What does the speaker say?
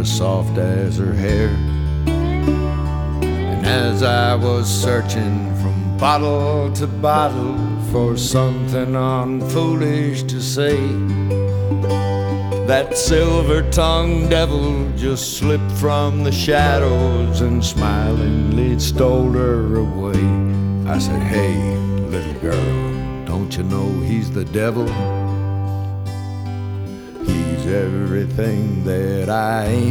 as soft as her hair. And as I was searching from bottle to bottle for something unfoolish to say, that silver-tongued devil just slipped from the shadows and smilingly stole her away. I said, "Hey, little girl, don't you know he's the devil? He's everything that I ain't.